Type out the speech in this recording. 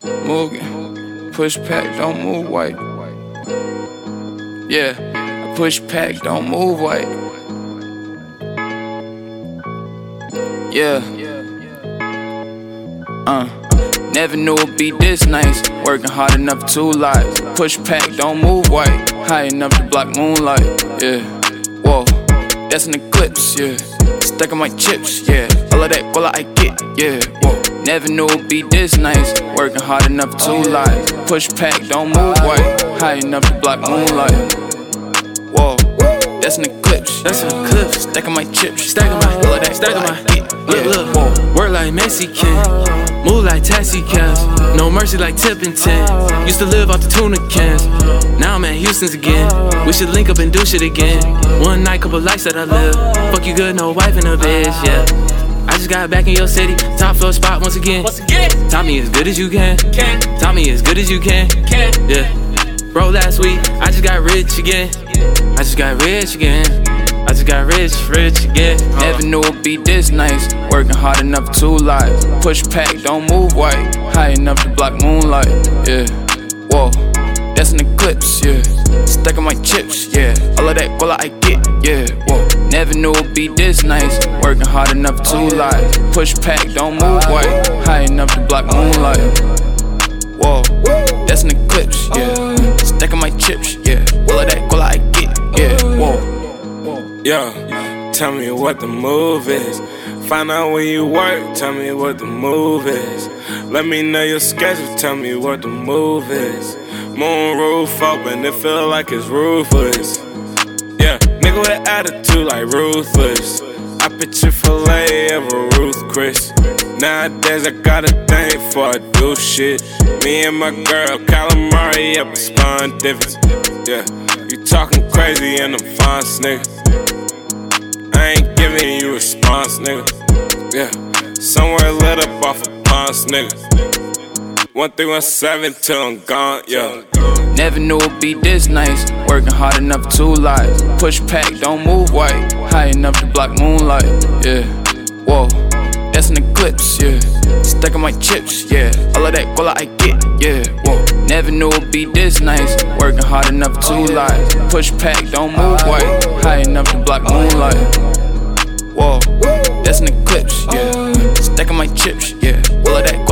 Morgan, push pack, don't move white. Yeah, I push pack, don't move white. Yeah. Never knew it'd be this nice. Working hard enough to lies. Push pack, don't move white. High enough to block moonlight. Yeah. Whoa, that's an eclipse. Yeah. Stacking my chips. Yeah. All of that cola I get. Yeah. Whoa. Never knew it'd be this nice. Working hard enough to lies. Push pack, don't move white. High enough to block moonlight. Whoa, that's an eclipse. That's an eclipse. Stacking my chips. Stacking my, all of that stacking cola my. I get. Yeah. Look, Whoa. work like Mexican, move like taxi cabs, no mercy like tipping 10. Used to live off the tuna cans, now I'm at Houston's again. We should link up and do shit again. One night, couple lives that I live. Fuck you good, no wife in a bitch, yeah. I just got back in your city, top floor spot once again. Taught me as good as you can. Taught me as good as you can. Yeah. Bro, last week I just got rich again. I just got rich again. I just got rich again. Never knew it'd be this nice. Working hard enough to lies. Push pack, don't move white. High enough to block moonlight. Yeah. Whoa, that's an eclipse. Yeah. Stacking my chips. Yeah. All of that cola I get. Yeah. Whoa. Never knew it'd be this nice. Working hard enough to lies. Push pack, don't move white. High enough to block moonlight. Whoa, that's an eclipse. Yeah. Stacking my chips. Yeah. All of that cola I get. Yeah. Whoa. Yo, tell me what the move is. Find out where you work, tell me what the move is. Let me know your schedule, tell me what the move is. Moon roof open, it feel like it's ruthless. Yeah, nigga with attitude like ruthless. I picture filet of a Ruth Chris. Nowadays I got a thing for I do shit. Me and my girl, calamari up a spine difference. Yeah, you talking crazy and I'm fine, nigga. I ain't giving you response, nigga. Yeah, somewhere lit up off a ponce, nigga. 1317 till I'm gone, yeah. Never knew it'd be this nice. Working hard enough to lies. Push pack, don't move white. High enough to block moonlight. Yeah. Whoa, that's an eclipse. Yeah. Stacking my chips. Yeah. All of that cola I get. Yeah. Whoa. Never knew it'd be this nice. Working hard enough to lies. Push pack, don't move white. High enough to block moonlight. Whoa, that's an eclipse. Yeah. Stacking my chips. Yeah. All of that